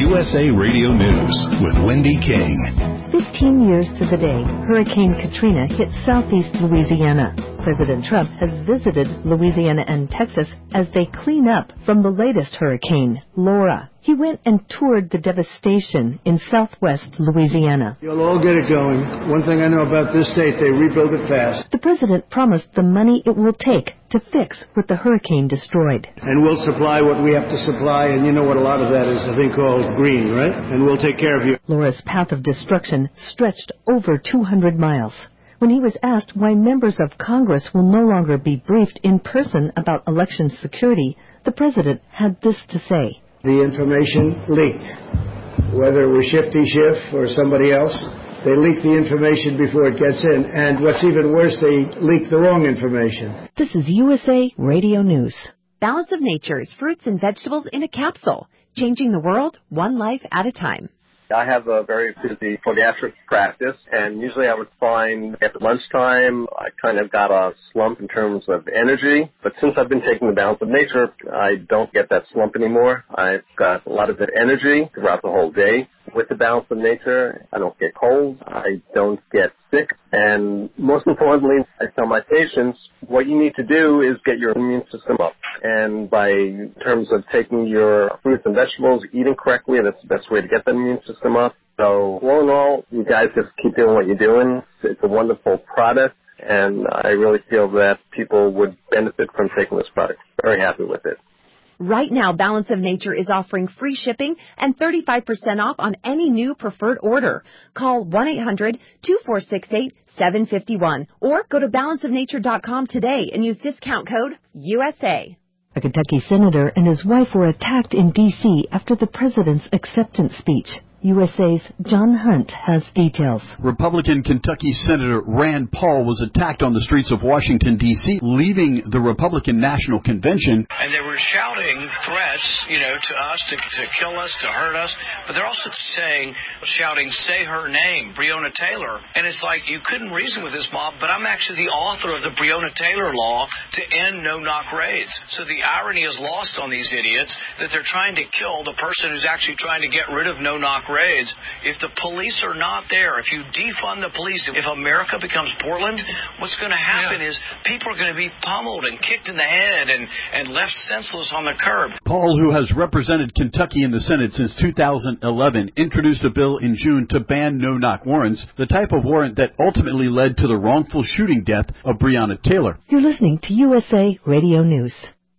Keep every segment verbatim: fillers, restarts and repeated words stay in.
U S A Radio News with Wendy King. Fifteen years to the day, Hurricane Katrina hit southeast Louisiana. President Trump has visited Louisiana and Texas as they clean up from the latest hurricane, Laura. He went and toured the devastation in southwest Louisiana. You'll all get it going. One thing I know about this state, they rebuild it fast. The president promised the money it will take to fix what the hurricane destroyed. And we'll supply what we have to supply, and you know what a lot of that is, a thing called green, right? And we'll take care of you. Laura's path of destruction stretched over two hundred miles. When he was asked why members of Congress will no longer be briefed in person about election security, the president had this to say. The information leaked. Whether it was Shifty Schiff or somebody else, they leak the information before it gets in. And what's even worse, they leak the wrong information. This is U S A Radio News. Balance of Nature's fruits and vegetables in a capsule, changing the world one life at a time. I have a very busy podiatric practice, and usually I would find at lunchtime I kind of got a slump in terms of energy. But since I've been taking the Balance of Nature, I don't get that slump anymore. I've got a lot of good energy throughout the whole day. With the Balance of Nature, I don't get colds, I don't get sick, and most importantly, I tell my patients, what you need to do is get your immune system up. And by in terms of taking your fruits and vegetables, eating correctly, that's the best way to get the immune system up. So all in all, you guys just keep doing what you're doing. It's a wonderful product, and I really feel that people would benefit from taking this product. Very happy with it. Right now, Balance of Nature is offering free shipping and thirty-five percent off on any new preferred order. Call one eight hundred two four six eight seven five one or go to balance of nature dot com today and use discount code U S A. A Kentucky senator and his wife were attacked in D C after the president's acceptance speech. U S A's John Hunt has details. Republican Kentucky Senator Rand Paul was attacked on the streets of Washington, D C, leaving the Republican National Convention. And they were shouting threats, you know, to us, to, to kill us, to hurt us. But they're also saying, shouting, say her name, Breonna Taylor. And it's like, you couldn't reason with this mob, but I'm actually the author of the Breonna Taylor law to end no-knock raids. So the irony is lost on these idiots that they're trying to kill the person who's actually trying to get rid of no-knock raids. If the police are not there, if you defund the police, if America becomes Portland, what's going to happen yeah. is people are going to be pummeled and kicked in the head and, and left senseless on the curb. Paul, who has represented Kentucky in the Senate since two thousand eleven, introduced a bill in June to ban no-knock warrants, the type of warrant that ultimately led to the wrongful shooting death of Breonna Taylor. You're listening to U S A Radio News.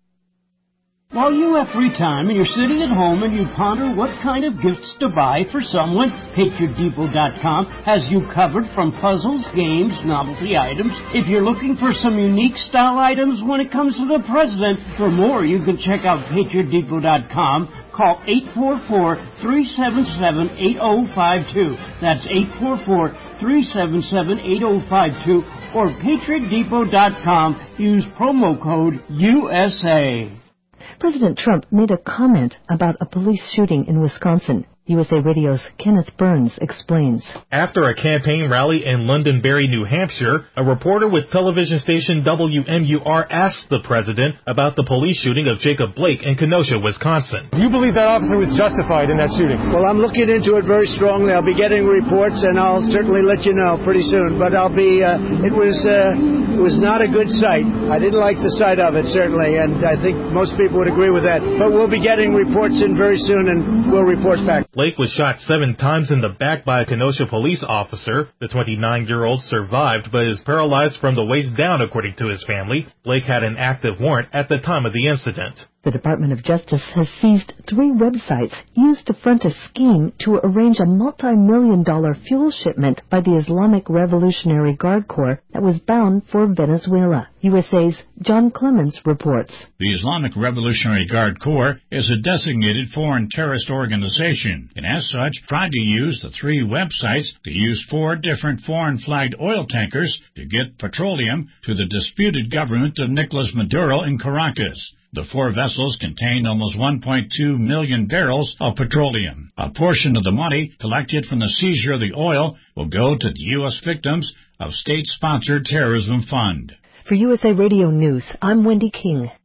While you have free time and you're sitting at home and you ponder what kind of gifts to buy for someone, Patriot Depot dot com has you covered from puzzles, games, novelty items. If you're looking for some unique style items when it comes to the president, for more you can check out Patriot Depot dot com. Call eight four four, three seven seven, eight zero five two. That's eight four four, three seven seven, eight zero five two or Patriot Depot dot com. Use promo code U S A. President Trump made a comment about a police shooting in Wisconsin. U S A Radio's Kenneth Burns explains. After a campaign rally in Londonderry, New Hampshire, a reporter with television station W M U R asked the president about the police shooting of Jacob Blake in Kenosha, Wisconsin. Do you believe that officer was justified in that shooting? Well, I'm looking into it very strongly. I'll be getting reports, and I'll certainly let you know pretty soon. But I'll be, uh, it was uh, it was not a good sight. I didn't like the sight of it, certainly, and I think most people would agree with that. But we'll be getting reports in very soon, and we'll report back. Blake was shot seven times in the back by a Kenosha police officer. The twenty-nine-year-old survived, but is paralyzed from the waist down, according to his family. Blake had an active warrant at the time of the incident. The Department of Justice has seized three websites used to front a scheme to arrange a multi-million dollar fuel shipment by the Islamic Revolutionary Guard Corps that was bound for Venezuela. U S A's John Clemens reports. The Islamic Revolutionary Guard Corps is a designated foreign terrorist organization, and as such, tried to use the three websites to use four different foreign-flagged oil tankers to get petroleum to the disputed government of Nicolas Maduro in Caracas. The four vessels contained almost one point two million barrels of petroleum. A portion of the money collected from the seizure of the oil will go to the U S victims of state-sponsored terrorism fund. For U S A Radio News, I'm Wendy King.